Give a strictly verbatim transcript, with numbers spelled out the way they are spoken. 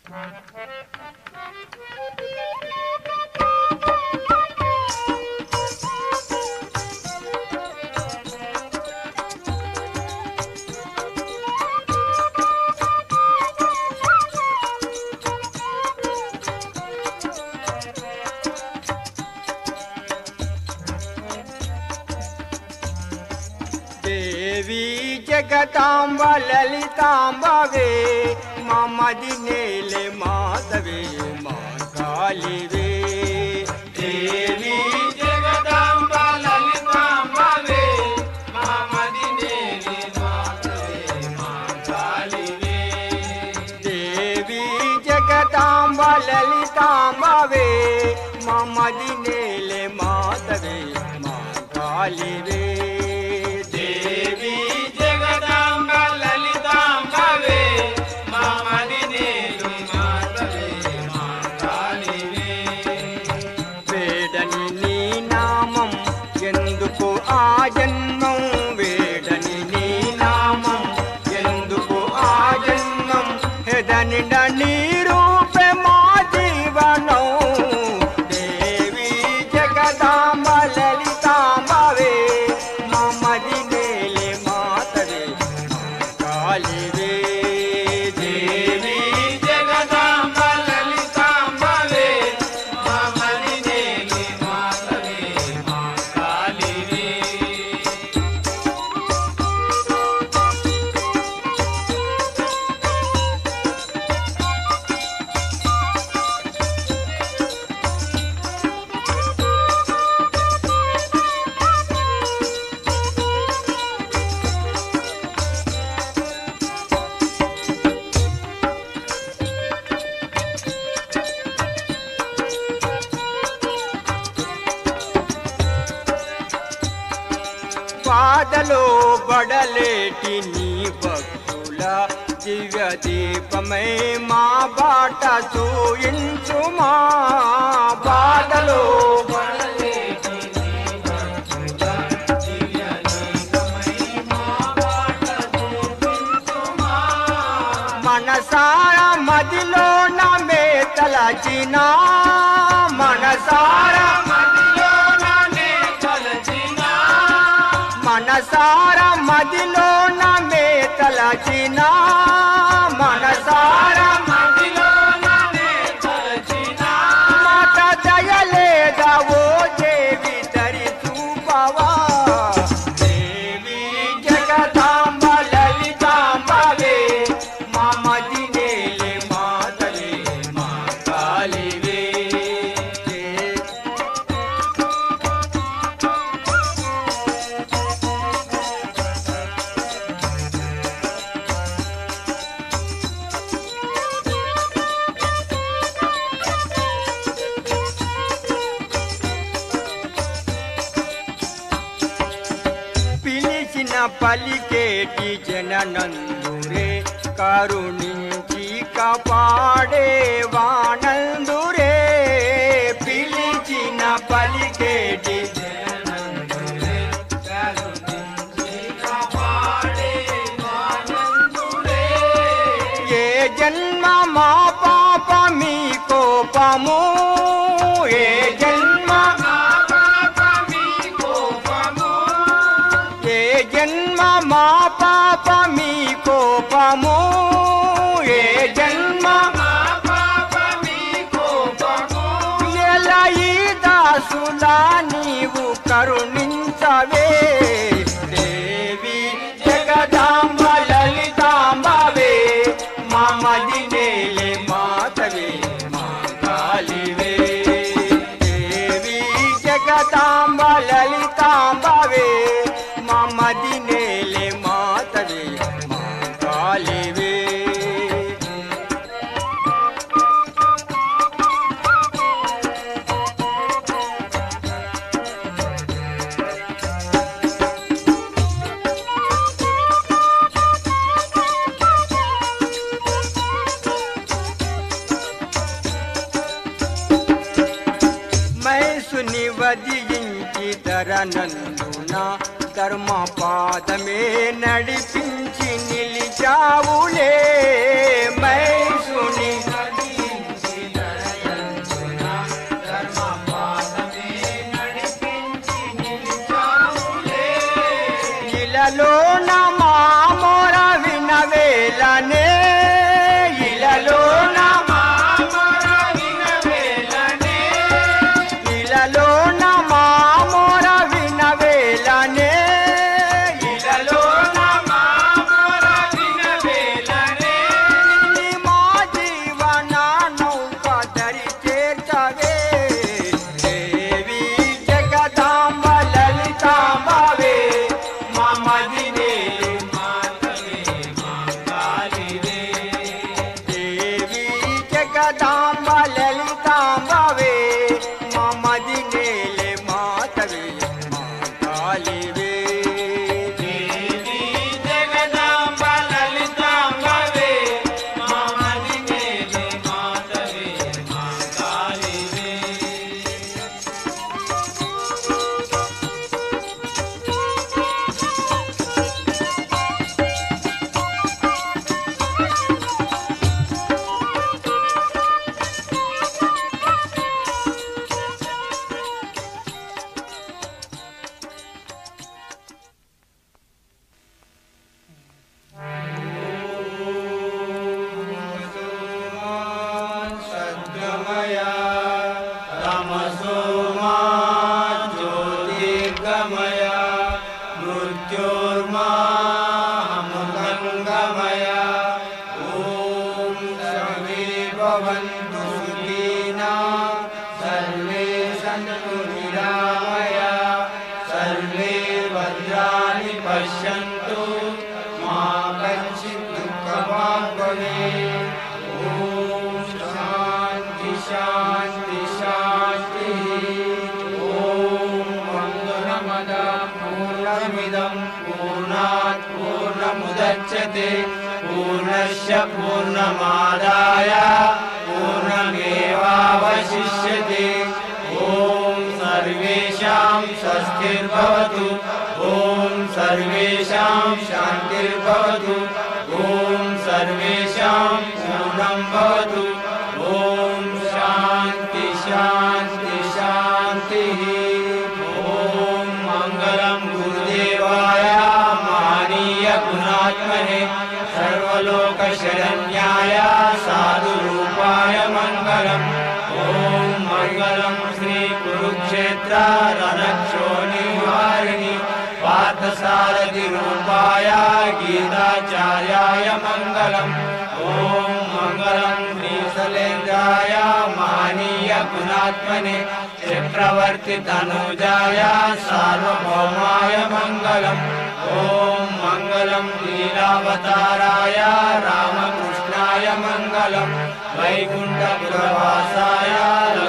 देवी जगदांब ललितांबवे ममदि नेले माधवे मां काली वे। देवी जगदांब ललितांबवे ममदि नेले माधवे मां काली वे। देवी जगदांब ललितांबवे ममदि नेले माधवे मां काली वे। जन्मं वेडनि नी नामं एंदुकु आ जन्मं हेदनि नी रूपे मा जीवनं। देवी जगदांब ललितांबवे ममदि नेले मातवे काली वे। देवी जगदांब ललितांबवे ममदि नेले मातवे मां काली वे। బాధలో బడలేటి నీ భక్తుల దివ్య దీపమై మా బాట చూయించుమా। బాధలో బడలేటి నీ భక్తుల దివ్య దీపమై మా బాట చూయించుమా। మనసార మదిలో నమే తలచినా మనసార మనసార మదిలో నమే తలచినా మనసార మదిలో నమే తలచినా। మాత దయలేదా ఓ దేవి దరి చూపవా। దేవి జగదాంబ లలితాంబవే మమది నేలే మాతవే మా కాలి వే। పిలిచిన పలికేటి జననందురే కరుణించి కాపాడే వానందురే। పిలిచిన పలికేటి జననందురే కరుణించి కాపాడే వానందురే। ఏ జన్మ మా పాప మీ కోపము ఏ జన్మ జన్మ మా పాప మీ కోపము ఏ జన్మ మా పాప మీ కోపము। ఎలా ఈ దాసులా నీవు కరుణించవే। దేవి జగదాంబ లలితాంబవే మమది నేలే మాతవే మా కాలి వే। దేవి జగదాంబ లలితాంబవే మమది నేలే మాతవే మా కాలి వే। మహేశుని వదిలించి ధరనందున ధర్మ పాదమే నడిపించి నిలిచావులే। మహేశుని ಜಗದಾಂಬ ಲಲಿತಾಂಬವೇ ಮಮದಿನೇಲೆ ಮಾತವೇ ಮಾತಾಲಿವೆ ದೇವಿ ಜಗದಾಂಬ ಲಲಿತಾಂಬವೇ ಮಮದಿನೇಲೆ ಮಾತವೇ ಮಾತಾಲಿವೆ सद्गमय तमसो मा ज्योतिर्गमय मृत्योर्मामृतङ्गमय ॐ सर्वे भवन्तु सुखिनः सर्वे सन्तु निरामया सर्वे भद्राणि पश्यन्तु मा कश्चित् दुःखभाग् भवेत् शांति शांति ओम मंगलमदा पूर्णमिदं पूर्णात् पूर्णमुदच्यते पूर्णस्य पूर्णमादाय पूर्णमेवावशिष्यते ओम सर्वेषां स्वस्तिर्भवतु ओम सर्वेषां शान्तिर्भवतु ओम सर्वेषां पूर्णं भवतु ओम शांति शांति शांति ओम मंगलम गुरुदेवाय महनीय गुणात्मने सर्वलोक शरण्याय साधु रूपाय मंगलम ओम मंगलम श्री कुरुक्षेत्र रणक्षोणिवारिणि पार्थसारथि रूपाय गीताचार्याय मंगलम ओम मंगलम श्रीशैलेन्द्राय महनीय गुणात्मने चक्रवर्ती तनुजाय सार्वभौमाय मंगलम ओम मंगलम लीलावताराय रामकृष्णाय मंगलम वैकुंठ पुरवासाय